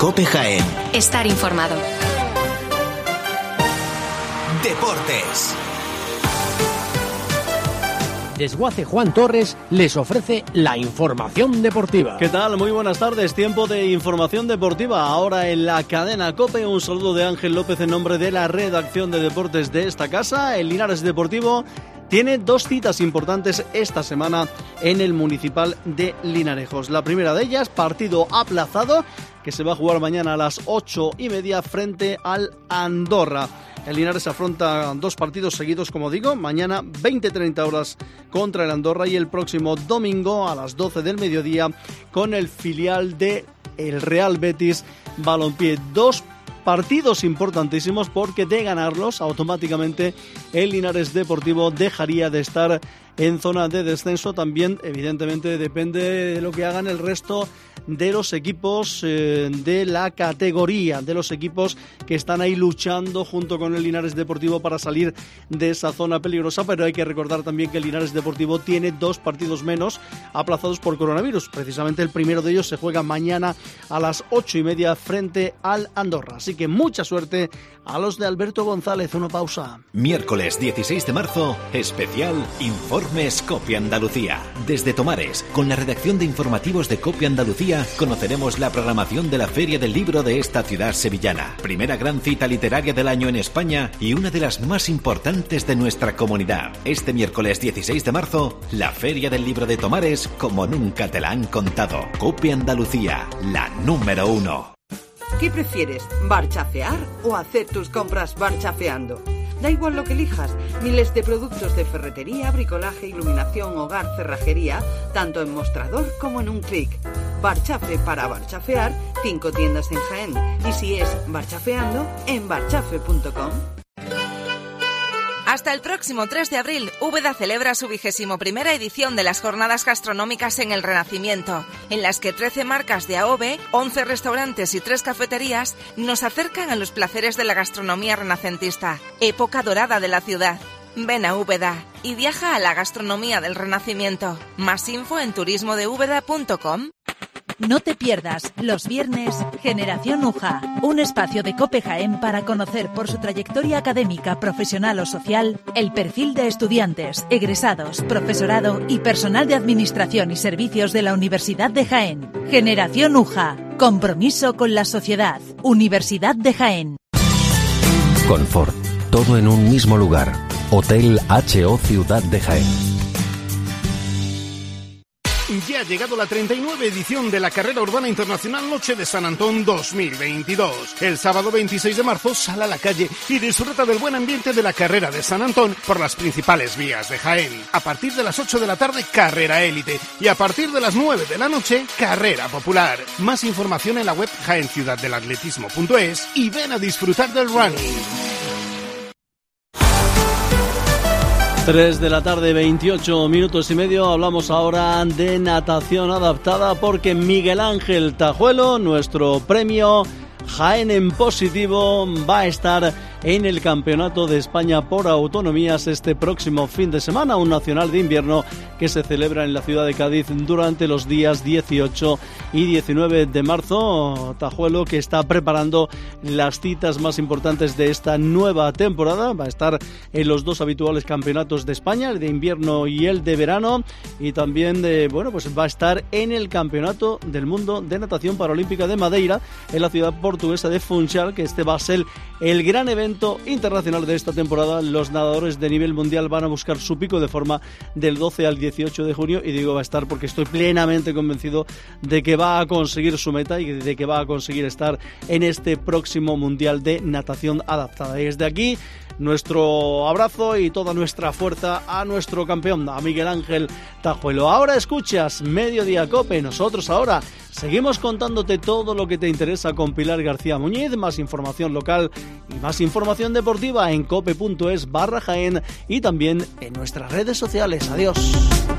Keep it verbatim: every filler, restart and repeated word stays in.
COPE Jaén. Estar informado. Deportes. Desguace Juan Torres les ofrece la información deportiva. ¿Qué tal? Muy buenas tardes. Tiempo de información deportiva. Ahora en la cadena COPE. Un saludo de Ángel López en nombre de la redacción de deportes de esta casa. El Linares Deportivo tiene dos citas importantes esta semana en el Municipal de Linarejos. La primera de ellas, partido aplazado, que se va a jugar mañana a las ocho y media frente al Andorra. El Linares afronta dos partidos seguidos, como digo, mañana veinte treinta horas contra el Andorra y el próximo domingo a las doce del mediodía con el filial de el Real Betis Balompié. Dos partidos importantísimos porque de ganarlos automáticamente el Linares Deportivo dejaría de estar en zona de descenso. También evidentemente depende de lo que hagan el resto de los equipos eh, de la categoría, de los equipos que están ahí luchando junto con el Linares Deportivo para salir de esa zona peligrosa, pero hay que recordar también que el Linares Deportivo tiene dos partidos menos aplazados por coronavirus. Precisamente el primero de ellos se juega mañana a las ocho y media frente al Andorra. Así que mucha suerte a los de Alberto González. Una pausa. Miércoles dieciséis de marzo, especial Informes COPE Andalucía. Desde Tomares, con la redacción de informativos de COPE Andalucía, conoceremos la programación de la Feria del Libro de esta ciudad sevillana. Primera gran cita literaria del año en España y una de las más importantes de nuestra comunidad. Este miércoles dieciséis de marzo, la Feria del Libro de Tomares como nunca te la han contado. COPE Andalucía, la número uno. ¿Qué prefieres, barchafear o hacer tus compras barchafeando? Da igual lo que elijas, miles de productos de ferretería, bricolaje, iluminación, hogar, cerrajería, tanto en mostrador como en un clic. Barchafe para barchafear, cinco tiendas en Jaén. Y si es barchafeando, en barchafe punto com. Hasta el próximo tres de abril, Úbeda celebra su vigésimo primera edición de las Jornadas Gastronómicas en el Renacimiento, en las que trece marcas de A O V, once restaurantes y tres cafeterías nos acercan a los placeres de la gastronomía renacentista, época dorada de la ciudad. Ven a Úbeda y viaja a la gastronomía del Renacimiento. Más info en turismo de úbeda punto com. No te pierdas los viernes Generación U J A, un espacio de COPE Jaén para conocer por su trayectoria académica, profesional o social el perfil de estudiantes, egresados, profesorado y personal de administración y servicios de la Universidad de Jaén. Generación U J A, compromiso con la sociedad. Universidad de Jaén. Confort, todo en un mismo lugar. Hotel H O Ciudad de Jaén. Ya ha llegado la treinta y nueve edición de la Carrera Urbana Internacional Noche de San Antón dos mil veintidós. El sábado veintiséis de marzo sal a la calle y disfruta del buen ambiente de la Carrera de San Antón por las principales vías de Jaén. A partir de las ocho de la tarde, Carrera Élite. Y a partir de las nueve de la noche, Carrera Popular. Más información en la web jaén ciudad del atletismo punto es y ven a disfrutar del running. tres de la tarde, veintiocho minutos y medio. Hablamos ahora de natación adaptada porque Miguel Ángel Tajuelo, nuestro premio Jaén en positivo, va a estar en el Campeonato de España por Autonomías este próximo fin de semana, un nacional de invierno que se celebra en la ciudad de Cádiz durante los días dieciocho y diecinueve de marzo. Tajuelo, que está preparando las citas más importantes de esta nueva temporada, va a estar en los dos habituales campeonatos de España, el de invierno y el de verano, y también de, bueno, pues va a estar en el Campeonato del Mundo de Natación Paralímpica de Madeira, en la ciudad portuguesa de Funchal, que este va a ser el gran evento internacional de esta temporada. Los nadadores de nivel mundial van a buscar su pico de forma del doce al dieciocho de junio, y digo va a estar porque estoy plenamente convencido de que va a conseguir su meta y de que va a conseguir estar en este próximo mundial de natación adaptada. Y desde aquí nuestro abrazo y toda nuestra fuerza a nuestro campeón, a Miguel Ángel Tajuelo. Ahora escuchas Mediodía COPE. Nosotros ahora seguimos contándote todo lo que te interesa con Pilar García Muñiz. Más información local y más información deportiva en cope punto es barra Jaén y también en nuestras redes sociales. Adiós.